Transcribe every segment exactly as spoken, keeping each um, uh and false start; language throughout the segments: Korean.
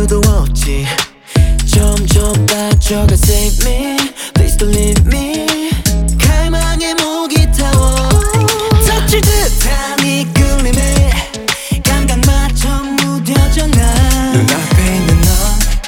이유도 없지. 점점 빠져가 save me, please don't leave me. 갈망의 목이 타워 덮칠 듯한 이 끌림에 감각 맞춰 무뎌져 난 눈앞에 있는 넌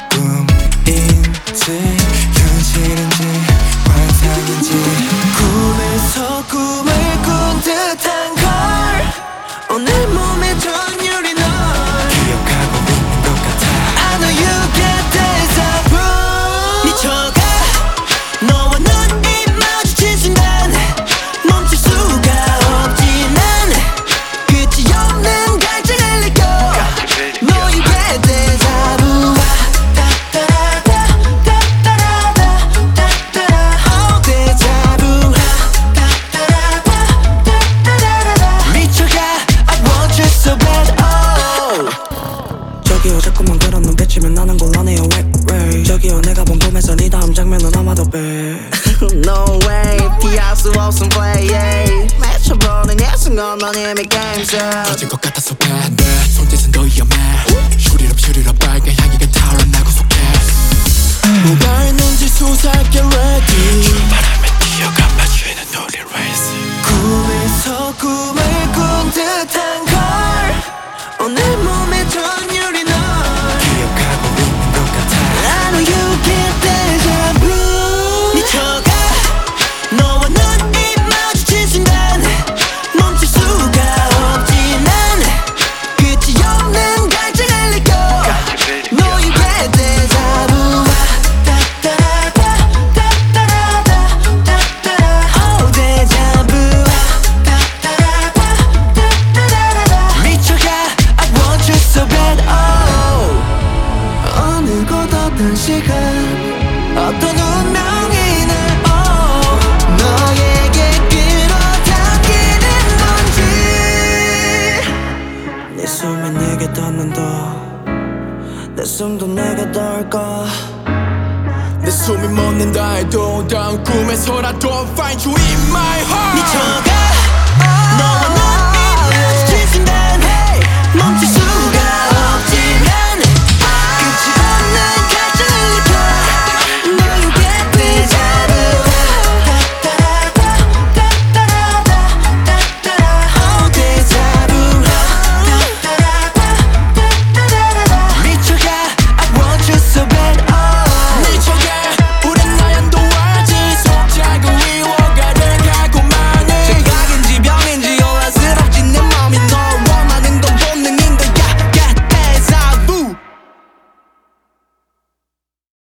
꿈인지 현실인지 환상인지 꿈에서 꿈을 꾼 듯한 걸 오늘 몸에 전율이 널 기억하고 있는 것 같아. I know you get deja vu. 미쳐가 너와 눈이 마주친 순간 멈출 수가 없지. 난 끝이 없는 갈증을 느껴. No you get deja vu. Oh deja vu. 미쳐가 I want you so bad. Oh 저기요 자꾸만 그런 눈빛이면 나는 곤란해요 왜 왜 저기요 내가 본 꿈에서 네 다음 장면은 아마도 배 No way 피할 수 없음 play yeah. 맞춰보는 이 순간 넌 이미 game show. 터진 것 같아서 bad bad 손짓은 더 위험해. 슈리럽 슈리럽 빨간 향기가 타올라고 속해. 뭐가 있는지 수사할게 ready. 출발하면 뛰어가 맞추는 우리 race. 꿈에서 꿈을 꾼 듯한 걸 오늘 몸에 전율이 널 기억하고 있는 것 같아. I know you get deja vu. 미쳐가 너와 눈이 마주친 순간 멈출 수가 없지. 난 끝이 없는 갈증을 느껴. No you get deja vu. Oh deja vu. 미쳐가 I want you so bad. Oh 어느 곳 어떤 시간 어떤 운명이 날 oh 너에게 끌어당기는 건지. 내 숨이 내게 닿는다 내 숨도 내게 닿을까 내 숨이 멎는다 해도 다음 꿈에서라도 find you in my heart. 미쳐가